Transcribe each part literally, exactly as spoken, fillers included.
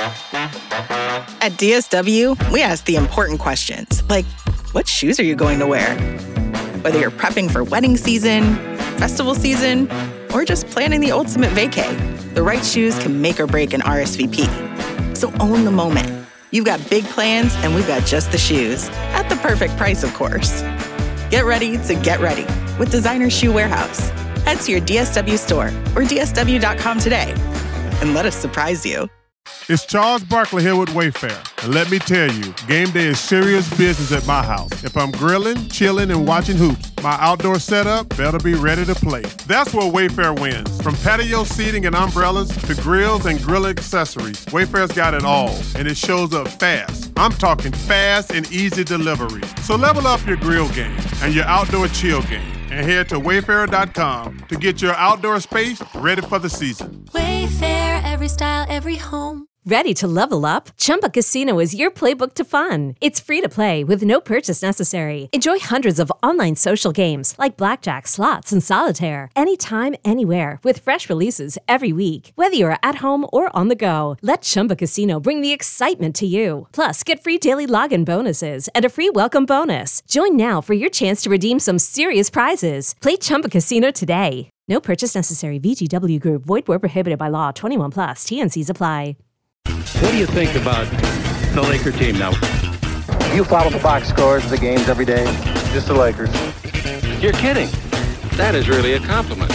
At D S W, we ask the important questions, like, what shoes are you going to wear? Whether you're prepping for wedding season, festival season, or just planning the ultimate vacay, the right shoes can make or break an R S V P. So own the moment. You've got big plans, and we've got just the shoes. At the perfect price, of course. Get ready to get ready with Designer Shoe Warehouse. Head to your D S W store or D S W dot com today and let us surprise you. It's Charles Barkley here with Wayfair. And let me tell you, game day is serious business at my house. If I'm grilling, chilling, and watching hoops, my outdoor setup better be ready to play. That's where Wayfair wins. From patio seating and umbrellas to grills and grill accessories, Wayfair's got it all, and it shows up fast. I'm talking fast and easy delivery. So level up your grill game and your outdoor chill game, and head to wayfair dot com to get your outdoor space ready for the season. Wayfair, every style, every home. Ready to level up? Chumba Casino is your playbook to fun. It's free to play with no purchase necessary. Enjoy hundreds of online social games like blackjack, slots, and solitaire anytime, anywhere with fresh releases every week. Whether you're at home or on the go, let Chumba Casino bring the excitement to you. Plus, get free daily login bonuses and a free welcome bonus. Join now for your chance to redeem some serious prizes. Play Chumba Casino today. No purchase necessary. V G W Group. Void where prohibited by law. twenty-one plus. T N Cs apply. What do you think about the Laker team now? You follow the box scores, the games every day, just the Lakers. You're kidding. That is really a compliment.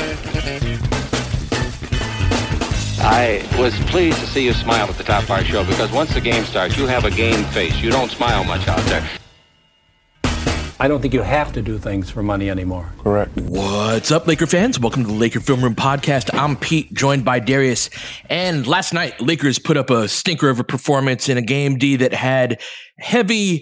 I was pleased to see you smile at the top of our show because once the game starts, you have a game face. You don't smile much out there. I don't think you have to do things for money anymore. Correct. What's up, Laker fans? Welcome to the Laker Film Room Podcast. I'm Pete, joined by Darius. And last night, Lakers put up a stinker of a performance in a game, D, that had heavy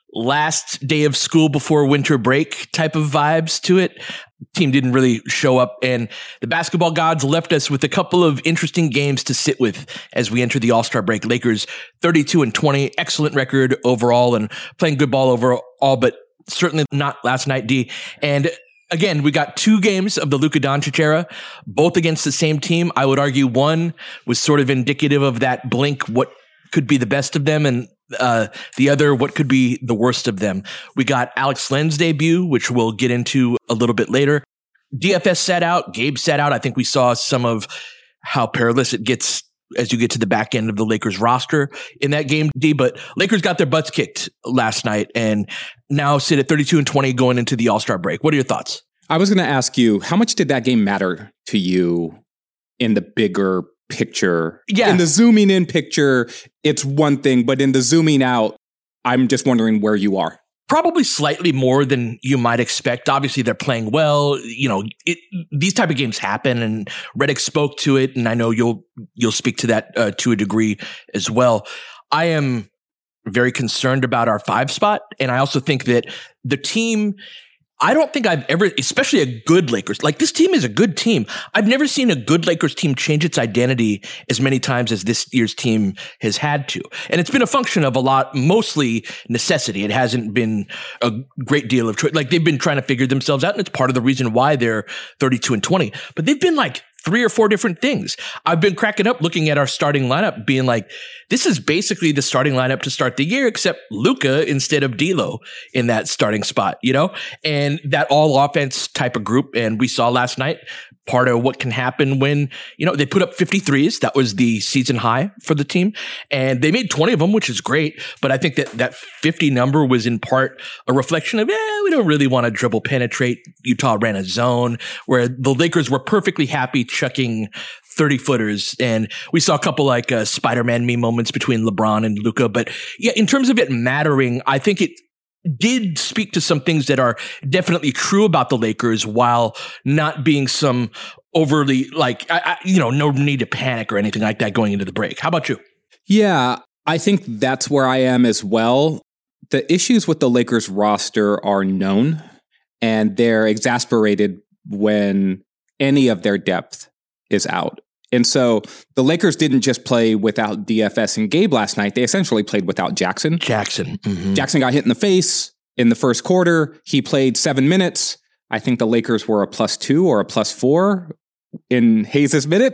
last day of school before winter break type of vibes to it. Team didn't really show up, and the basketball gods left us with a couple of interesting games to sit with as we enter the All-Star break. Lakers thirty-two and twenty, excellent record overall, and playing good ball overall, but certainly not last night, D. And again, we got two games of the Luka Doncic era, both against the same team. I would argue one was sort of indicative of that blink, what could be the best of them, and uh, the other, what could be the worst of them. We got Alex Len's debut, which we'll get into a little bit later. D F S sat out, Gabe sat out. I think we saw some of how perilous it gets as you get to the back end of the Lakers roster in that game, D. But Lakers got their butts kicked last night and now sit at thirty-two and twenty going into the All-Star break. What are your thoughts? I was going to ask you, how much did that game matter to you in the bigger picture? Yeah. In the zooming in picture, it's one thing, but in the zooming out, I'm just wondering where you are. Probably slightly more than you might expect. Obviously, they're playing well. You know, it, these type of games happen, and Redick spoke to it, and I know you'll you'll speak to that uh, to a degree as well. I am very concerned about our five spot, and I also think that the team. I don't think I've ever, especially a good Lakers, like this team is a good team. I've never seen a good Lakers team change its identity as many times as this year's team has had to. And it's been a function of a lot, mostly necessity. It hasn't been a great deal of choice. Like they've been trying to figure themselves out, and it's part of the reason why they're thirty-two and twenty. But they've been like three or four different things. I've been cracking up looking at our starting lineup, being like, this is basically the starting lineup to start the year, except Luka instead of D'Lo in that starting spot, you know, and that all offense type of group. And we saw last night part of what can happen when, you know, they put up fifty-threes. That was the season high for the team. And they made twenty of them, which is great. But I think that that fifty number was in part a reflection of, eh, we don't really want to dribble penetrate. Utah ran a zone where the Lakers were perfectly happy chucking thirty footers. And we saw a couple like uh, Spider-Man meme moments between LeBron and Luka. But yeah, in terms of it mattering, I think it did speak to some things that are definitely true about the Lakers while not being some overly like, I, I, you know, no need to panic or anything like that going into the break. How about you? Yeah, I think that's where I am as well. The issues with the Lakers roster are known, and they're exasperated when any of their depth is out. And so the Lakers didn't just play without D F S and Gabe last night. They essentially played without Jackson. Jackson. Mm-hmm. Jackson got hit in the face in the first quarter. He played seven minutes. I think the Lakers were a plus two or a plus four in Hayes' minutes.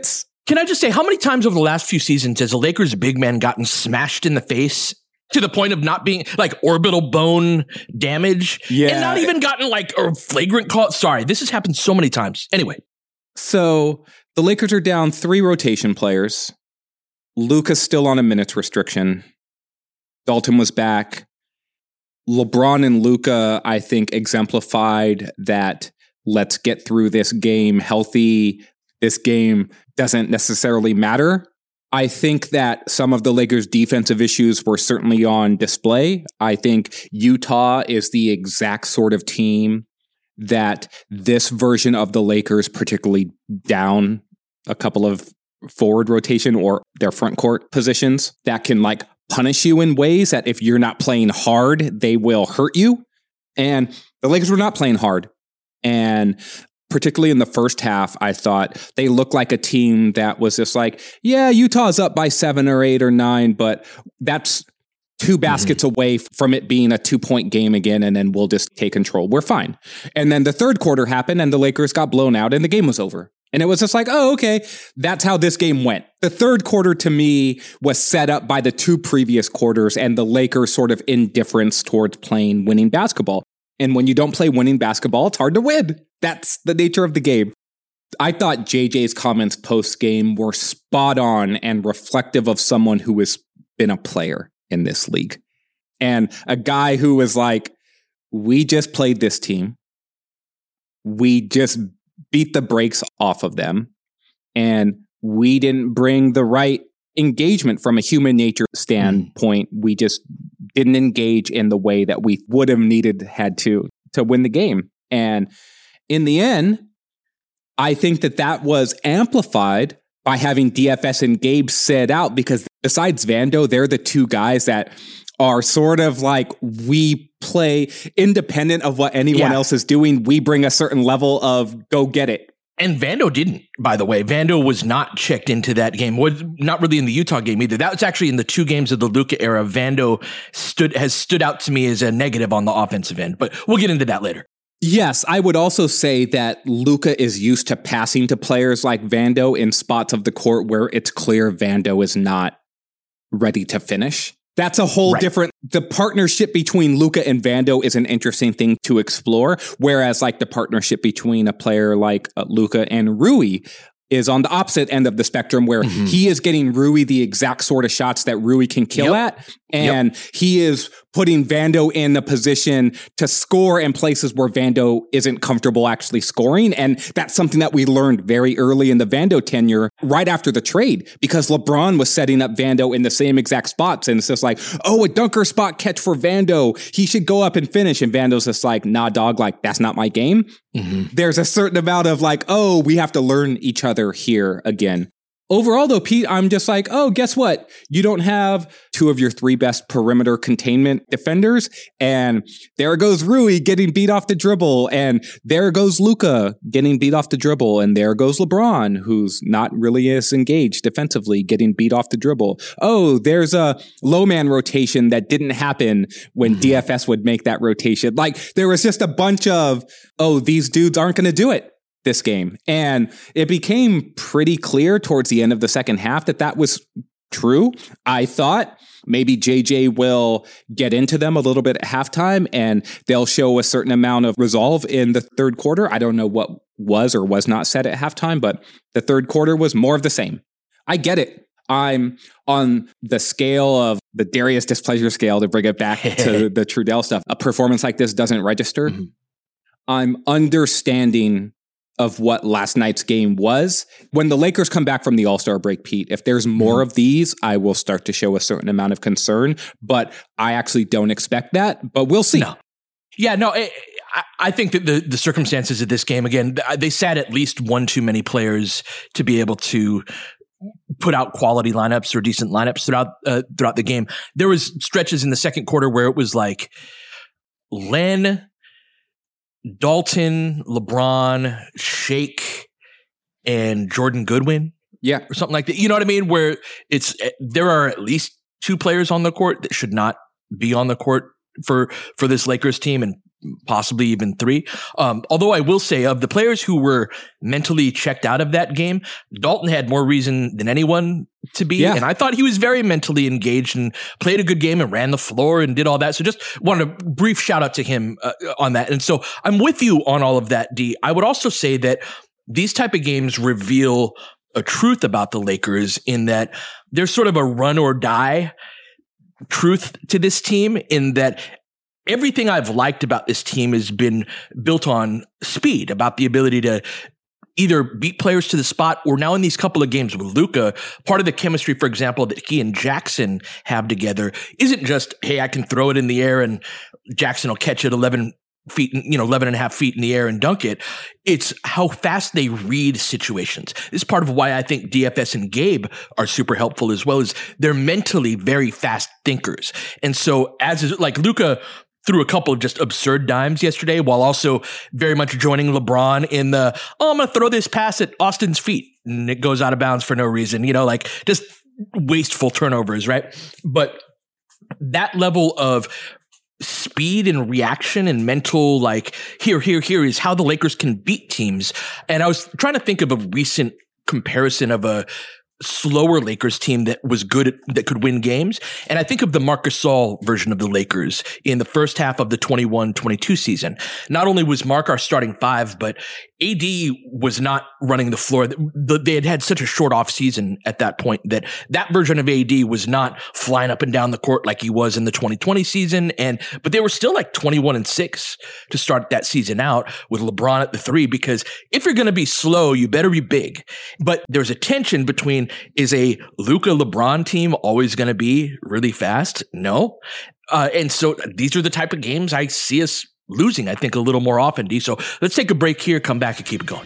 Can I just say, how many times over the last few seasons has the Lakers' big man gotten smashed in the face to the point of not being like orbital bone damage? Yeah. And not even gotten like a flagrant call. Sorry, this has happened so many times. Anyway. So the Lakers are down three rotation players. Luka's still on a minutes restriction. Dalton was back. LeBron and Luka, I think, exemplified that let's get through this game healthy. This game doesn't necessarily matter. I think that some of the Lakers' defensive issues were certainly on display. I think Utah is the exact sort of team that this version of the Lakers, particularly down a couple of forward rotation or their front court positions, that can like punish you in ways that if you're not playing hard, they will hurt you. And the Lakers were not playing hard. And particularly in the first half, I thought they looked like a team that was just like, yeah, Utah's up by seven or eight or nine, but that's two baskets mm-hmm. away from it being a two-point game again, and then we'll just take control. We're fine. And then the third quarter happened, and the Lakers got blown out, and the game was over. And it was just like, oh, okay, that's how this game went. The third quarter, to me, was set up by the two previous quarters and the Lakers' sort of indifference towards playing winning basketball. And when you don't play winning basketball, it's hard to win. That's the nature of the game. I thought J J's comments post-game were spot on and reflective of someone who has been a player in this league. And a guy who was like, we just played this team. We just beat the brakes off of them. And we didn't bring the right engagement from a human nature standpoint. Mm. We just didn't engage in the way that we would have needed, had to, to win the game. And in the end, I think that that was amplified by having D F S and Gabe sit out, because besides Vando, they're the two guys that are sort of like, we play independent of what anyone yeah. else is doing. We bring a certain level of go get it. And Vando didn't, by the way. Vando was not checked into that game. Was not really in the Utah game either. That was actually in the two games of the Luka era. Vando stood has stood out to me as a negative on the offensive end, but we'll get into that later. Yes, I would also say that Luka is used to passing to players like Vando in spots of the court where it's clear Vando is not ready to finish. That's a whole right. different, the partnership between Luka and Vando is an interesting thing to explore. Whereas like the partnership between a player like uh, Luka and Rui is on the opposite end of the spectrum, where mm-hmm. he is getting Rui the exact sort of shots that Rui can kill yep. at. And yep. he is putting Vando in a position to score in places where Vando isn't comfortable actually scoring. And that's something that we learned very early in the Vando tenure, right after the trade, because LeBron was setting up Vando in the same exact spots. And it's just like, oh, a dunker spot catch for Vando. He should go up and finish. And Vando's just like, nah, dog, like, that's not my game. Mm-hmm. There's a certain amount of like, oh, we have to learn each other here again. Overall, though, Pete, I'm just like, oh, guess what? You don't have two of your three best perimeter containment defenders. And there goes Rui getting beat off the dribble. And there goes Luka getting beat off the dribble. And there goes LeBron, who's not really as engaged defensively, getting beat off the dribble. Oh, there's a low man rotation that didn't happen when mm-hmm. D F S would make that rotation. Like, there was just a bunch of, oh, these dudes aren't going to do it this game. And it became pretty clear towards the end of the second half that that was true. I thought maybe J J will get into them a little bit at halftime and they'll show a certain amount of resolve in the third quarter. I don't know what was or was not said at halftime, but the third quarter was more of the same. I get it. I'm on the scale of the Darius displeasure scale, to bring it back to the Trudell stuff. A performance like this doesn't register. Mm-hmm. I'm understanding of what last night's game was. When the Lakers come back from the All-Star break, Pete, if there's more mm-hmm. of these, I will start to show a certain amount of concern, but I actually don't expect that, but we'll see. No. Yeah, no, I, I think that the, the circumstances of this game, again, they sat at least one too many players to be able to put out quality lineups or decent lineups throughout uh, throughout the game. There was stretches in the second quarter where it was like Len, Dalton, LeBron, Shake, and Jordan Goodwin. Yeah. Or something like that. You know what I mean? Where it's, there are at least two players on the court that should not be on the court for, for this Lakers team. And possibly even three. Um, although I will say, of the players who were mentally checked out of that game, Dalton had more reason than anyone to be. Yeah. And I thought he was very mentally engaged and played a good game and ran the floor and did all that. So just wanted a brief shout out to him uh, on that. And so I'm with you on all of that, D. I would also say that these type of games reveal a truth about the Lakers in that there's sort of a run or die truth to this team, in that everything I've liked about this team has been built on speed, about the ability to either beat players to the spot, or now in these couple of games with Luka, part of the chemistry, for example, that he and Jackson have together isn't just, hey, I can throw it in the air and Jackson will catch it eleven feet, you know, eleven and a half feet in the air and dunk it. It's how fast they read situations. This is part of why I think D F S and Gabe are super helpful as well, as they're mentally very fast thinkers. And so as is, like Luka threw a couple of just absurd dimes yesterday, while also very much joining LeBron in the, oh, I'm going to throw this pass at Austin's feet, and it goes out of bounds for no reason, you know, like just wasteful turnovers, right? But that level of speed and reaction and mental, like, here, here, here is how the Lakers can beat teams. And I was trying to think of a recent comparison of a slower Lakers team that was good at, that could win games. And I think of the Marc Gasol version of the Lakers in the first half of the twenty-one twenty-two season. Not only was Marc our starting five, but A D was not running the floor. They had had such a short off season at that point that that version of A D was not flying up and down the court like he was in the twenty twenty season. And, but they were still like twenty-one and six to start that season out with LeBron at the three, because if you're going to be slow, you better be big. But there's a tension between, is a Luka LeBron team always going to be really fast? No. Uh, and so these are the type of games I see us losing, I think, a little more often, D. So let's take a break here, come back and keep it going.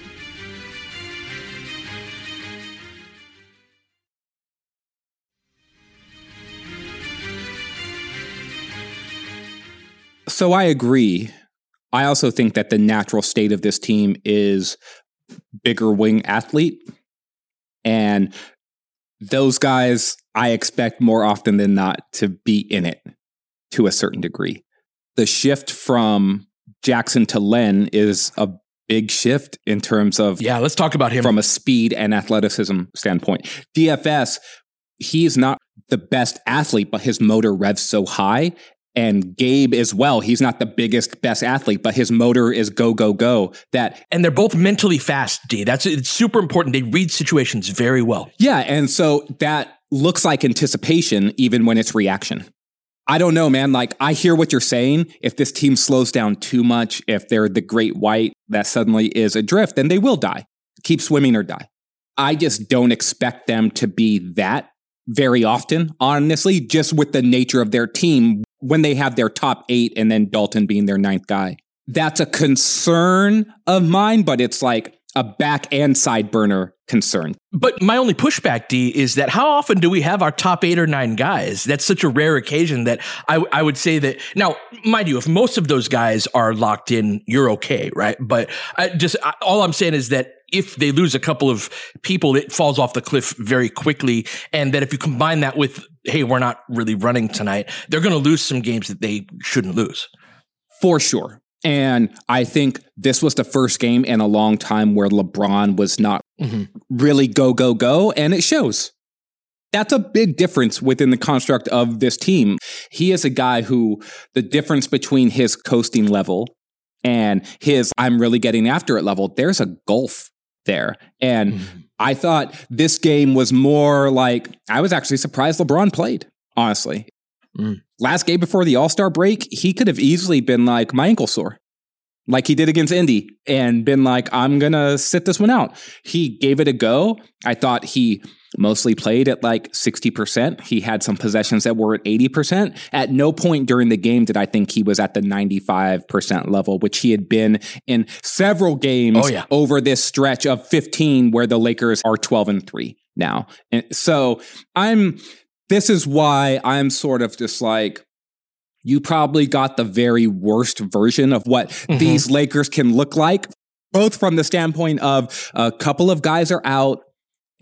So I agree. I also think that the natural state of this team is bigger wing athlete. And those guys, I expect more often than not to be in it to a certain degree. The shift from Jackson to Len is a big shift in terms of... Yeah, let's talk about him. From a speed and athleticism standpoint. D F S, he's not the best athlete, but his motor revs so high. And Gabe as well. He's not the biggest, best athlete, but his motor is go, go, go. That And they're both mentally fast, D. That's it's super important. They read situations very well. Yeah, and so that looks like anticipation even when it's reaction. I don't know, man. Like, I hear what you're saying. If this team slows down too much, if they're the great white that suddenly is adrift, then they will die. Keep swimming or die. I just don't expect them to be that very often, honestly, just with the nature of their team when they have their top eight and then Dalton being their ninth guy. That's a concern of mine, but it's like a back and side burner concern. But my only pushback, D, is that how often do we have our top eight or nine guys? That's such a rare occasion that I, I would say that, now, mind you, if most of those guys are locked in, you're okay, right? But I just I, all I'm saying is that if they lose a couple of people, it falls off the cliff very quickly. And that if you combine that with, hey, we're not really running tonight, they're going to lose some games that they shouldn't lose. For sure. And I think this was the first game in a long time where LeBron was not mm-hmm. really go, go, go. And it shows. That's a big difference within the construct of this team. He is a guy who the difference between his coasting level and his I'm really getting after it level, there's a gulf there. And mm-hmm. I thought this game was more like, I was actually surprised LeBron played, honestly. Mm. Last game before the All-Star break, he could have easily been like, my ankle sore, like he did against Indy, and been like, I'm going to sit this one out. He gave it a go. I thought he mostly played at like sixty percent. He had some possessions that were at eighty percent. At no point during the game did I think he was at the ninety-five percent level, which he had been in several games oh, yeah. over this stretch of fifteen where the Lakers are twelve and three now. And so I'm, this is why I'm sort of just like, you probably got the very worst version of what mm-hmm. these Lakers can look like, both from the standpoint of a couple of guys are out,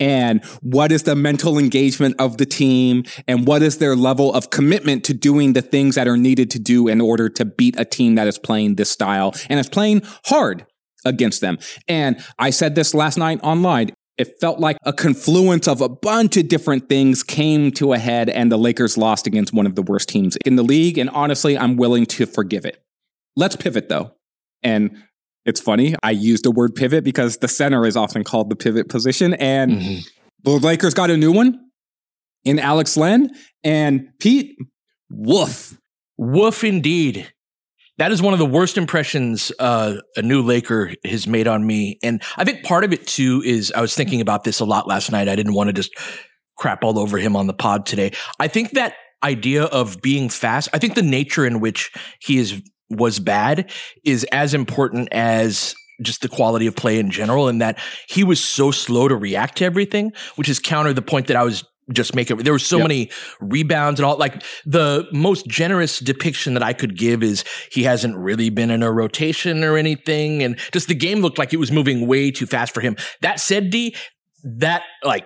and what is the mental engagement of the team, and what is their level of commitment to doing the things that are needed to do in order to beat a team that is playing this style and is playing hard against them. And I said this last night online. It felt like a confluence of a bunch of different things came to a head, and the Lakers lost against one of the worst teams in the league. And honestly, I'm willing to forgive it. Let's pivot, though. And it's funny, I used the word pivot because the center is often called the pivot position. And mm-hmm. the Lakers got a new one in Alex Len. And Pete, woof. Woof indeed. That is one of the worst impressions uh, a new Laker has made on me. And I think part of it, too, is I was thinking about this a lot last night. I didn't want to just crap all over him on the pod today. I think that idea of being fast, I think the nature in which he is was bad is as important as just the quality of play in general, and that he was so slow to react to everything, which is counter the point that I was just making. There were so yep. many rebounds and all. Like, the most generous depiction that I could give is he hasn't really been in a rotation or anything, and just the game looked like it was moving way too fast for him. That said, D, that like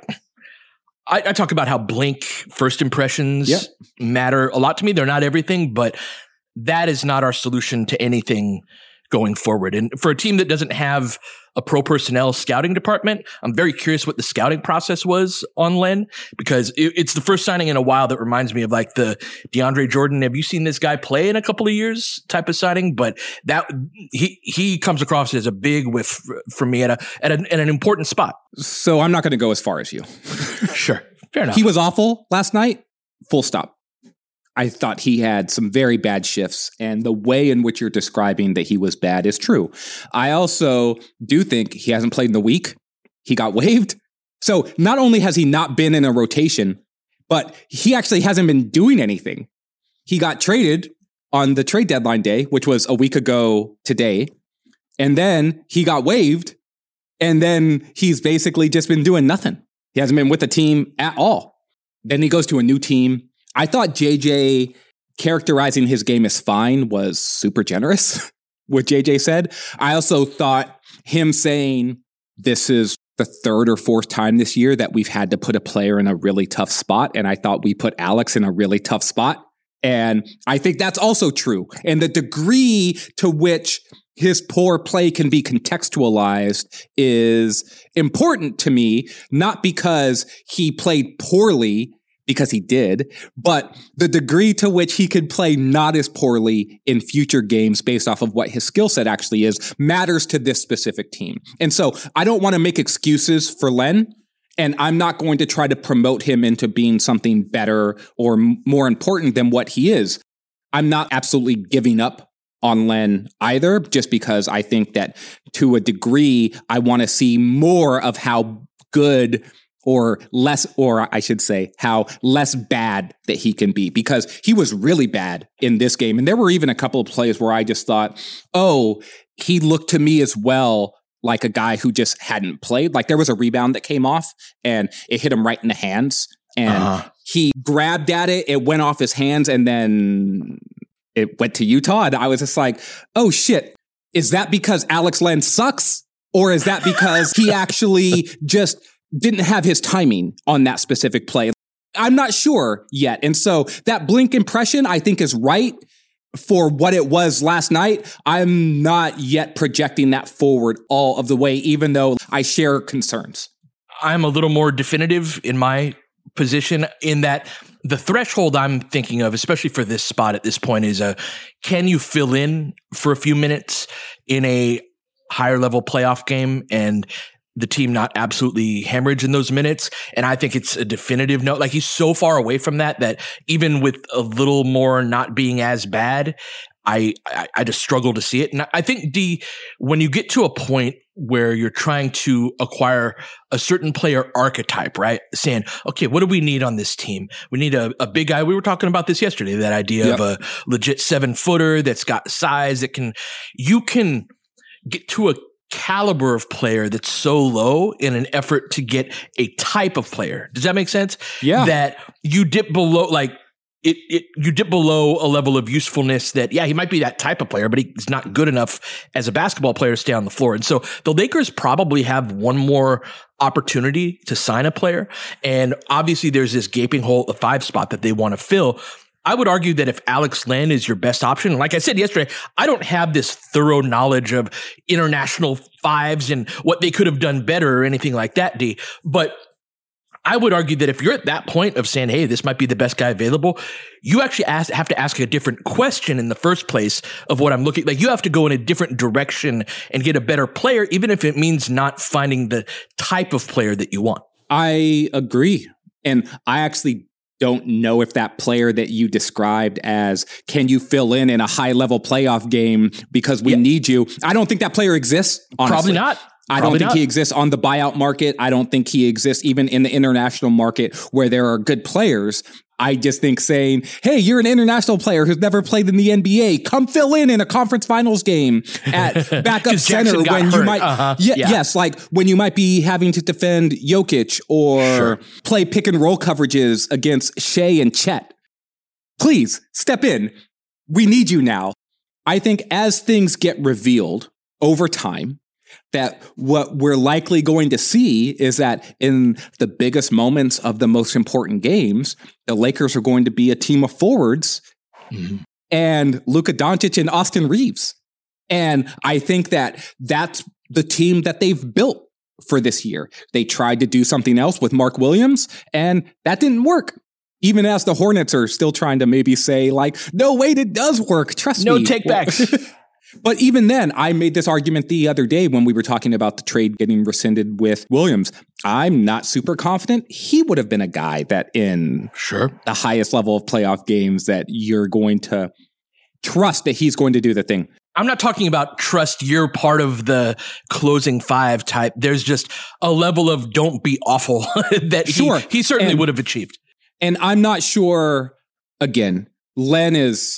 I, I talk about how blink first impressions yep. matter a lot to me. They're not everything, but that is not our solution to anything going forward. And for a team that doesn't have a pro personnel scouting department, I'm very curious what the scouting process was on Len, because it, it's the first signing in a while that reminds me of like the DeAndre Jordan, have you seen this guy play in a couple of years type of signing? But that he he comes across as a big whiff for me at a at, a, at an important spot. So I'm not going to go as far as you. Sure. Fair enough. He was awful last night. Full stop. I thought he had some very bad shifts, and the way in which you're describing that he was bad is true. I also do think he hasn't played in the week. He got waived. So not only has he not been in a rotation, but he actually hasn't been doing anything. He got traded on the trade deadline day, which was a week ago today. And then he got waived. And then he's basically just been doing nothing. He hasn't been with the team at all. Then he goes to a new team. I thought J J characterizing his game as fine was super generous, what J J said. I also thought him saying this is the third or fourth time this year that we've had to put a player in a really tough spot. And I thought we put Alex in a really tough spot. And I think that's also true. And the degree to which his poor play can be contextualized is important to me, not because he played poorly, because he did, but the degree to which he could play not as poorly in future games based off of what his skill set actually is matters to this specific team. And so I don't want to make excuses for Len, and I'm not going to try to promote him into being something better or m- more important than what he is. I'm not absolutely giving up on Len either, just because I think that to a degree, I want to see more of how good or less, or I should say, how less bad that he can be, because he was really bad in this game. And there were even a couple of plays where I just thought, oh, he looked to me as well like a guy who just hadn't played. Like there was a rebound that came off and it hit him right in the hands. And uh-huh. he grabbed at it, it went off his hands, and then it went to Utah. And I was just like, oh shit, is that because Alex Len sucks? Or is that because he actually just didn't have his timing on that specific play? I'm not sure yet. And so that blink impression, I think, is right for what it was last night. I'm not yet projecting that forward all of the way, even though I share concerns. I'm a little more definitive in my position in that the threshold I'm thinking of, especially for this spot at this point, is a, can you fill in for a few minutes in a higher level playoff game and the team not absolutely hemorrhage in those minutes? And I think it's a definitive no. Like, he's so far away from that, that even with a little more not being as bad, I, I, I just struggle to see it. And I think, D, when you get to a point where you're trying to acquire a certain player archetype, right? Saying, okay, what do we need on this team? We need a, a big guy. We were talking about this yesterday, that idea yep. of a legit seven footer that's got size that can, you can get to a caliber of player that's so low in an effort to get a type of player. Does that make sense? Yeah. That you dip below, like, it, it you dip below a level of usefulness that, yeah, he might be that type of player, but he's not good enough as a basketball player to stay on the floor. And so the Lakers probably have one more opportunity to sign a player. And obviously there's this gaping hole at the five spot that they want to fill. I would argue that if Alex Len is your best option, like I said yesterday, I don't have this thorough knowledge of international fives and what they could have done better or anything like that, D. But I would argue that if you're at that point of saying, hey, this might be the best guy available, you actually ask, have to ask a different question in the first place of what I'm looking like. You have to go in a different direction and get a better player, even if it means not finding the type of player that you want. I agree. And I actually don't know if that player that you described as, can you fill in in a high level playoff game because we yeah. need you? I don't think that player exists. Honestly. Probably not. I Probably don't think not. he exists on the buyout market. I don't think he exists even in the international market where there are good players. I just think saying, hey, you're an international player who's never played in the N B A. Come fill in in a conference finals game at backup center when hurt. you might, uh-huh. yeah, yeah. yes, like when you might be having to defend Jokic or sure. play pick and roll coverages against Shea and Chet. Please step in. We need you now. I think as things get revealed over time, that what we're likely going to see is that in the biggest moments of the most important games, the Lakers are going to be a team of forwards mm-hmm. and Luka Doncic and Austin Reeves. And I think that that's the team that they've built for this year. They tried to do something else with Mark Williams, and that didn't work. Even as the Hornets are still trying to maybe say, like, no, wait, it does work. Trust no me. No takebacks. But even then, I made this argument the other day when we were talking about the trade getting rescinded with Williams. I'm not super confident he would have been a guy that in sure the highest level of playoff games that you're going to trust that he's going to do the thing. I'm not talking about trust you're part of the closing five type. There's just a level of don't be awful that sure. he, he certainly and, would have achieved. And I'm not sure, again, Len is...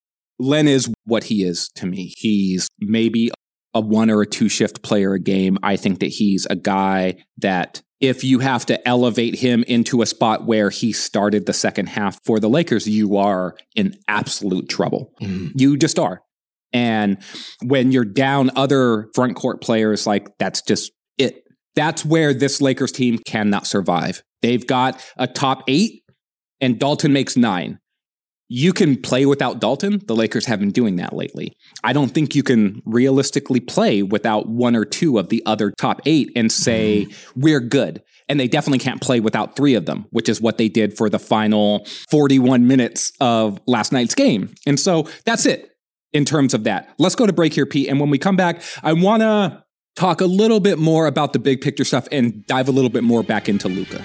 Len is what he is to me. He's maybe a one or a two shift player a game. I think that he's a guy that if you have to elevate him into a spot where he started the second half for the Lakers, you are in absolute trouble. Mm. You just are. And when you're down other front court players, like that's just it. That's where this Lakers team cannot survive. They've got a top eight and Dalton makes nine. You can play without Dalton. The Lakers have been doing that lately. I don't think you can realistically play without one or two of the other top eight and say, mm. we're good. And they definitely can't play without three of them, which is what they did for the final forty-one minutes of last night's game. And so that's it in terms of that. Let's go to break here, Pete. And when we come back, I want to talk a little bit more about the big picture stuff and dive a little bit more back into Luka.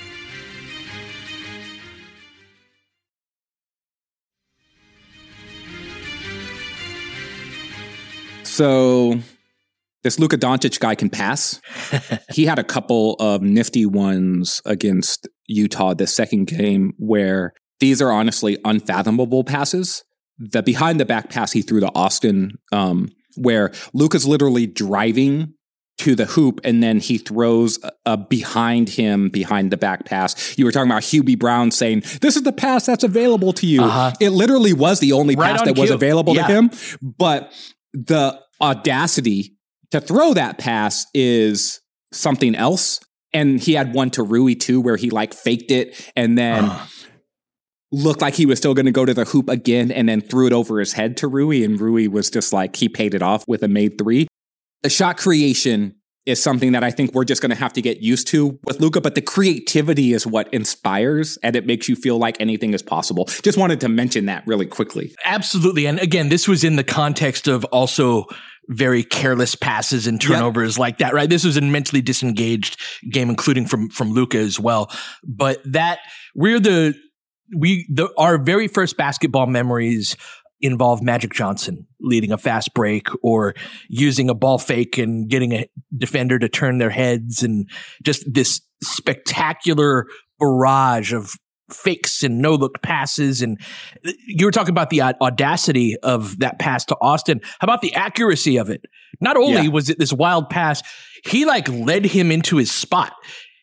So this Luka Doncic guy can pass. He had a couple of nifty ones against Utah this second game where these are honestly unfathomable passes. The behind the back pass he threw to Austin, um, where Luka's literally driving to the hoop and then he throws a, a behind him, behind the back pass. You were talking about Hubie Brown saying, this is the pass that's available to you. Uh-huh. It literally was the only right pass that cue. was available yeah. to him. But the audacity to throw that pass is something else. And he had one to Rui too, where he like faked it and then uh. looked like he was still going to go to the hoop again and then threw it over his head to Rui. And Rui was just like, he paid it off with a made three. The shot creation is something that I think we're just going to have to get used to with Luka, but the creativity is what inspires and it makes you feel like anything is possible. Just wanted to mention that really quickly. Absolutely. And again, this was in the context of also very careless passes and turnovers yep. like that, right? This was a mentally disengaged game, including from, from Luka as well. But that we're the, we, the, our very first basketball memories involve Magic Johnson leading a fast break or using a ball fake and getting a defender to turn their heads, and just this spectacular barrage of fakes and no-look passes. And you were talking about the audacity of that pass to Austin. How about the accuracy of it? Not only yeah. was it this wild pass, he like led him into his spot.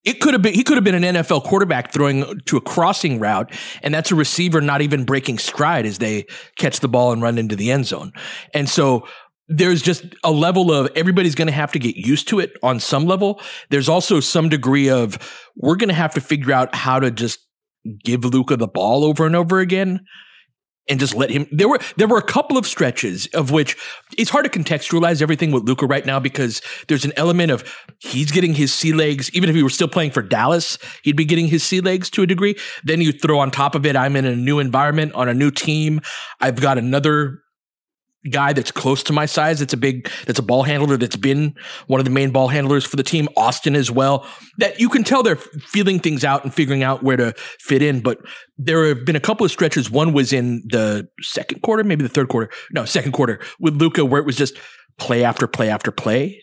It could have been, he could have been an N F L quarterback throwing to a crossing route, and that's a receiver not even breaking stride as they catch the ball and run into the end zone. And so there's just a level of everybody's going to have to get used to it on some level. There's also some degree of we're going to have to figure out how to just give Luka the ball over and over again. And just let him. There were there were a couple of stretches of which it's hard to contextualize everything with Luka right now because there's an element of he's getting his sea legs. Even if he were still playing for Dallas, he'd be getting his sea legs to a degree. Then you throw on top of it, I'm in a new environment on a new team. I've got another guy that's close to my size. That's a big, that's a ball handler. That's been one of the main ball handlers for the team. Austin as well. That you can tell they're feeling things out and figuring out where to fit in. But there have been a couple of stretches. One was in the second quarter, maybe the third quarter. No, second quarter with Luka, where it was just play after play after play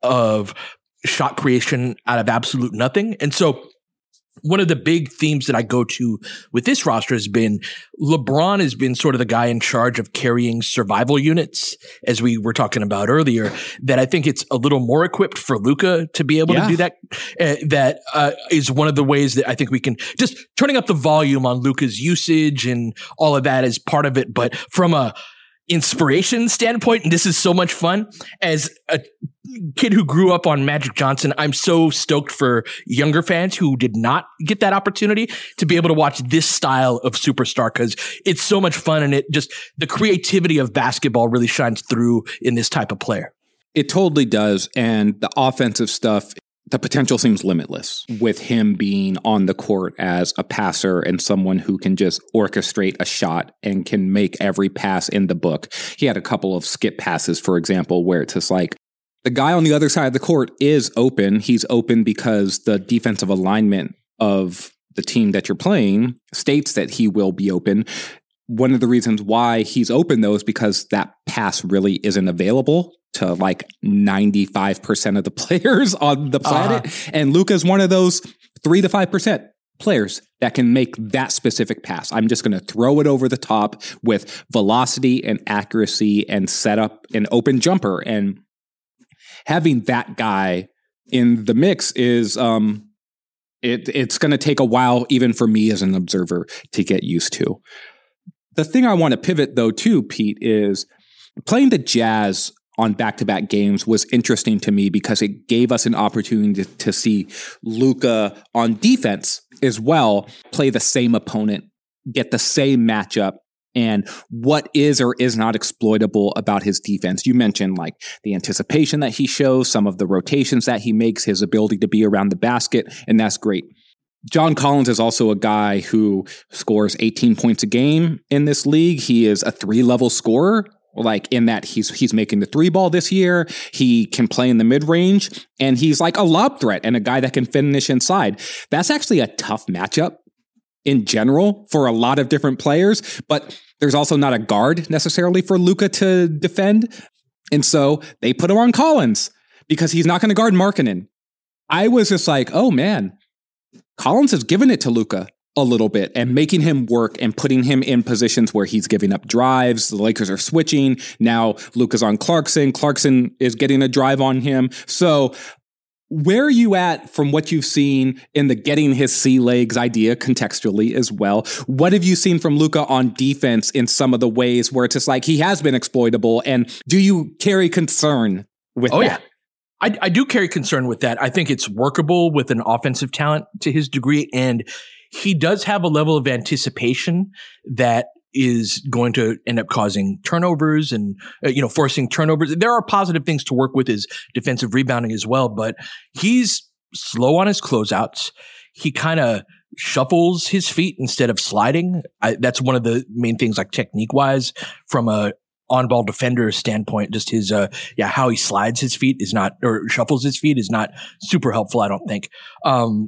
of shot creation out of absolute nothing. And so one of the big themes that I go to with this roster has been LeBron has been sort of the guy in charge of carrying survival units, as we were talking about earlier, that I think it's a little more equipped for Luka to be able yeah. to do that. Uh, that uh, is one of the ways that I think we can just turning up the volume on Luka's usage and all of that is part of it. But from a inspiration standpoint, and this is so much fun as a kid who grew up on Magic Johnson, I'm so stoked for younger fans who did not get that opportunity to be able to watch this style of superstar because it's so much fun and it just the creativity of basketball really shines through in this type of player. It totally does. And the offensive stuff, the potential seems limitless with him being on the court as a passer and someone who can just orchestrate a shot and can make every pass in the book. He had a couple of skip passes, for example, where it's just like the guy on the other side of the court is open. He's open because the defensive alignment of the team that you're playing states that he will be open. One of the reasons why he's open, though, is because that pass really isn't available to like ninety-five percent of the players on the planet. Uh-huh. And Luka's one of those three to five percent players that can make that specific pass. I'm just going to throw it over the top with velocity and accuracy and setup and open jumper. And having that guy in the mix is, um, it, it's going to take a while, even for me as an observer, to get used to. The thing I want to pivot, though, too, Pete, is playing the Jazz on back-to-back games was interesting to me because it gave us an opportunity to, to see Luka on defense as well play the same opponent, get the same matchup, and what is or is not exploitable about his defense. You mentioned like the anticipation that he shows, some of the rotations that he makes, his ability to be around the basket, and that's great. John Collins is also a guy who scores eighteen points a game in this league. He is a three-level scorer, like in that he's he's making the three ball this year. He can play in the mid-range, and he's like a lob threat and a guy that can finish inside. That's actually a tough matchup in general for a lot of different players, but there's also not a guard necessarily for Luka to defend. And so they put him on Collins because he's not going to guard Markkanen. I was just like, oh man, Collins has given it to Luka a little bit and making him work and putting him in positions where he's giving up drives. The Lakers are switching. Now Luka's on Clarkson. Clarkson is getting a drive on him. So where are you at from what you've seen in the getting his sea legs idea contextually as well? What have you seen from Luka on defense in some of the ways where it's just like he has been exploitable? And do you carry concern with oh, that? Yeah. I, I do carry concern with that. I think it's workable with an offensive talent to his degree. And he does have a level of anticipation that is going to end up causing turnovers and, uh, you know, forcing turnovers. There are positive things to work with his defensive rebounding as well, but he's slow on his closeouts. He kind of shuffles his feet instead of sliding. I, that's one of the main things, like technique wise, from a on-ball defender standpoint. Just his, uh, yeah, how he slides his feet is not, or shuffles his feet is not super helpful, I don't think. Um,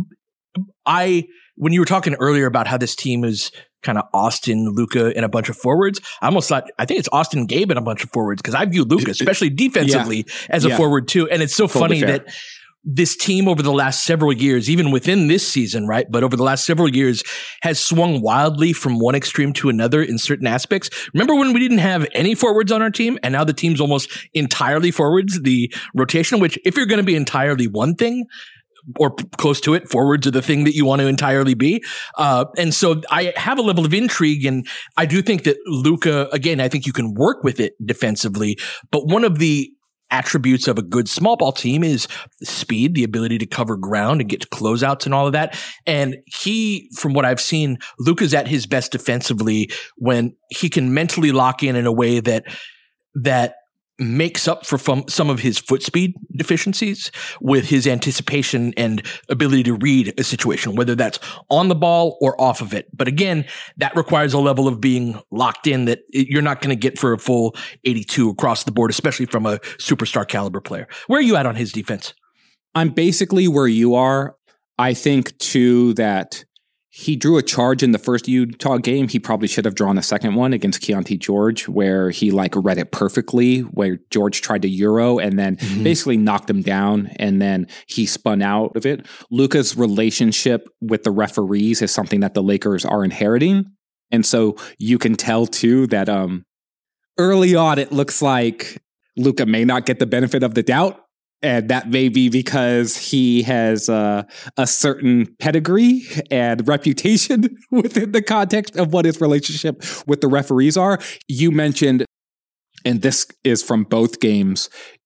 I, when you were talking earlier about how this team is kind of Austin, Luka, and a bunch of forwards, I almost thought, I think it's Austin, Gabe, and a bunch of forwards, because I view Luka, especially defensively, yeah. as a yeah. forward too. And it's so totally funny fair. that this team over the last several years, even within this season, right, but over the last several years, has swung wildly from one extreme to another in certain aspects. Remember when we didn't have any forwards on our team, and now the team's almost entirely forwards, the rotation, which if you're going to be entirely one thing, or p- close to it. Forwards are the thing that you want to entirely be. Uh, and so I have a level of intrigue, and I do think that Luka, again, I think you can work with it defensively, but one of the attributes of a good small ball team is speed, the ability to cover ground and get to closeouts and all of that. And he, from what I've seen, Luka's at his best defensively when he can mentally lock in in a way that, that makes up for fum- some of his foot speed deficiencies with his anticipation and ability to read a situation, whether that's on the ball or off of it. But again, that requires a level of being locked in that you're not going to get for a full eighty-two across the board, especially from a superstar caliber player. Where are you at on his defense? I'm basically where you are. I think too that he drew a charge in the first Utah game. He probably should have drawn a second one against Keontae George, where he like read it perfectly, where George tried to Euro and then mm-hmm. basically knocked him down, and then he spun out of it. Luka's relationship with the referees is something that the Lakers are inheriting. And so you can tell too that um, early on, it looks like Luka may not get the benefit of the doubt. And that may be because he has uh, a certain pedigree and reputation within the context of what his relationship with the referees are. You mentioned, and this is from both games,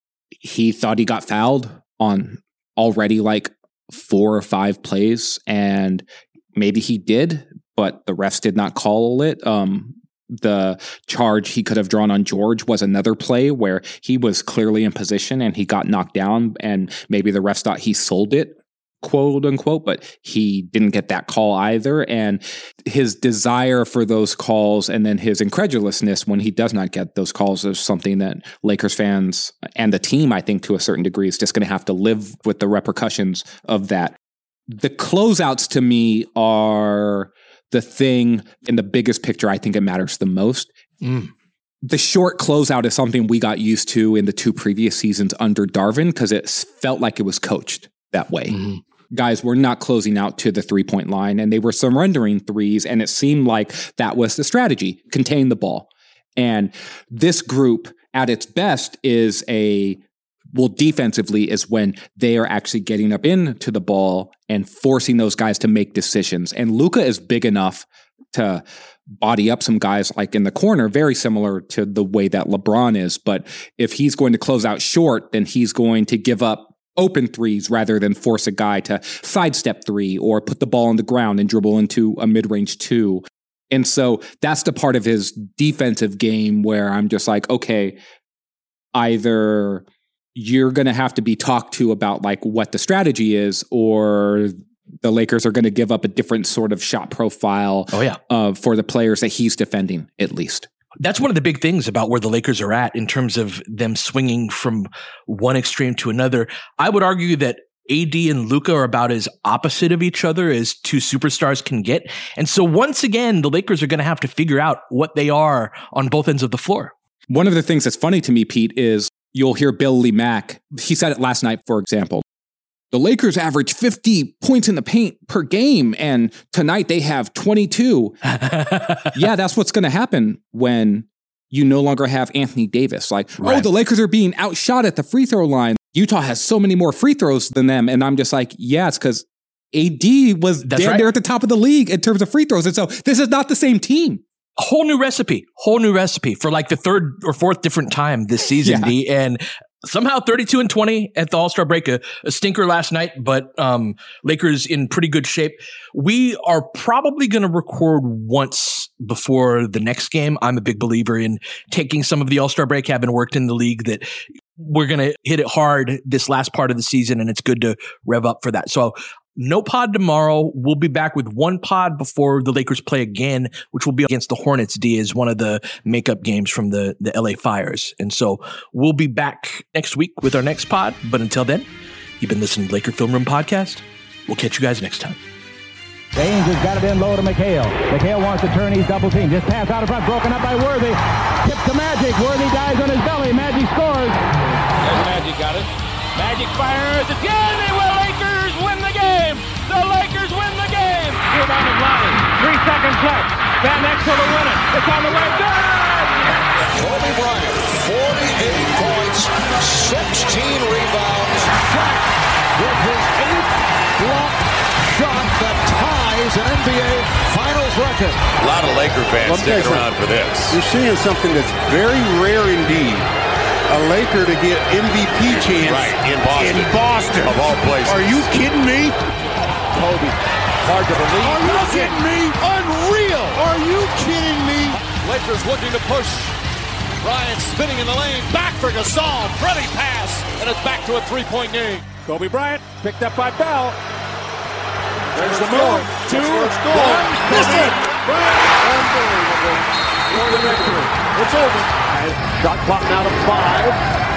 he thought he got fouled on already like four or five plays, and maybe he did, but the refs did not call it. Um, The charge he could have drawn on George was another play where he was clearly in position and he got knocked down, and maybe the refs thought he sold it, quote unquote, but he didn't get that call either. And his desire for those calls and then his incredulousness when he does not get those calls is something that Lakers fans and the team, I think to a certain degree, is just going to have to live with the repercussions of that. The closeouts to me are the thing in the biggest picture. I think it matters the most. Mm. The short closeout is something we got used to in the two previous seasons under Darvin because it felt like it was coached that way. Mm-hmm. Guys were not closing out to the three-point line, and they were surrendering threes, and it seemed like that was the strategy, contain the ball. And this group at its best is a Well, defensively is when they are actually getting up into the ball and forcing those guys to make decisions. And Luka is big enough to body up some guys like in the corner, very similar to the way that LeBron is. But if he's going to close out short, then he's going to give up open threes rather than force a guy to sidestep three or put the ball on the ground and dribble into a mid-range two. And so that's the part of his defensive game where I'm just like, okay, either you're going to have to be talked to about like what the strategy is, or the Lakers are going to give up a different sort of shot profile oh, yeah. uh, for the players that he's defending, at least. That's one of the big things about where the Lakers are at in terms of them swinging from one extreme to another. I would argue that A D and Luka are about as opposite of each other as two superstars can get. And so once again, the Lakers are going to have to figure out what they are on both ends of the floor. One of the things that's funny to me, Pete, is you'll hear Bill Lee Mack. He said it last night, for example. The Lakers average fifty points in the paint per game, and tonight they have twenty-two. Yeah, that's what's going to happen when you no longer have Anthony Davis. Like, right. oh, the Lakers are being outshot at the free throw line. Utah has so many more free throws than them. And I'm just like, yeah, it's because A D was that's damn right. there at the top of the league in terms of free throws. And so this is not the same team. A whole new recipe, whole new recipe for like the third or fourth different time this season. Yeah. D, and somehow thirty-two and twenty at the All-Star break, a, a stinker last night, but um, Lakers in pretty good shape. We are probably going to record once before the next game. I'm a big believer in taking some of the All-Star break, having worked in the league, that we're going to hit it hard this last part of the season, and it's good to rev up for that. So no pod tomorrow. We'll be back with one pod before the Lakers play again, which will be against the Hornets. D is one of the makeup games from the, the L A Fires. And so we'll be back next week with our next pod. But until then, you've been listening to Laker Film Room Podcast. We'll catch you guys next time. James has got it in low to McHale. McHale wants to turn. He's double team. Just pass out in front. Broken up by Worthy. Tip to Magic. Worthy dies on his belly. Magic scores. There's Magic. Got it. Magic fires again. They will. Lakers win the game. The Lakers win the game. Rebound is Lonnie. Three seconds left. Van Exel to win it. It's on the way. Good. Kobe Bryant, forty-eight points, sixteen rebounds. Shaq with his eighth Jays an N B A Finals record. A lot of Laker fans sticking around for this. You're seeing something that's very rare indeed. A Laker to get M V P chance right, in Boston. In Boston. Of all places. Are you kidding me? Kobe, hard to believe. Are you kidding me? Unreal. Are you kidding me? Lakers looking to push. Bryant spinning in the lane. Back for Gasol. Pretty pass. And it's back to a three-point game. Kobe Bryant picked up by Bell. There's the move. Two, one, miss it. Unbelievable. For the victory. It's over. Shot clock now to five.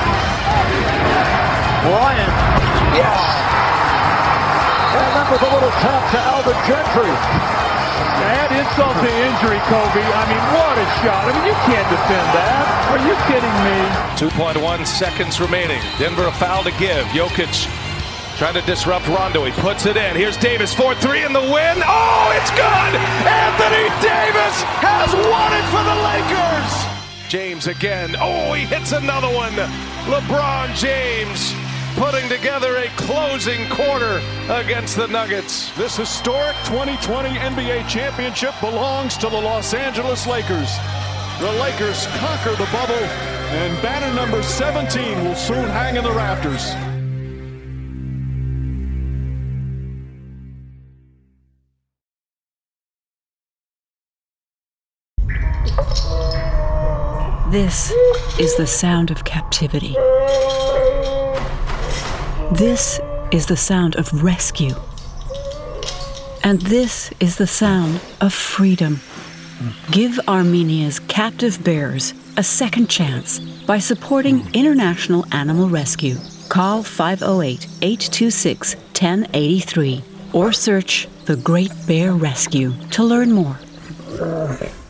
Bryant. Yes. And that was a little tap to Alvin Gentry. Add insult to injury, Kobe. I mean, what a shot. I mean, you can't defend that. Are you kidding me? two point one seconds remaining. Denver a foul to give. Jokic trying to disrupt Rondo. He puts it in. Here's Davis, four three in the win. Oh, it's good! Anthony Davis has won it for the Lakers! James again. Oh, he hits another one. LeBron James putting together a closing quarter against the Nuggets. This historic twenty twenty N B A championship belongs to the Los Angeles Lakers. The Lakers conquer the bubble, and banner number seventeen will soon hang in the rafters. This is the sound of captivity. This is the sound of rescue. And this is the sound of freedom. Give Armenia's captive bears a second chance by supporting International Animal Rescue. Call five oh eight, eight two six, one oh eight three or search The Great Bear Rescue to learn more.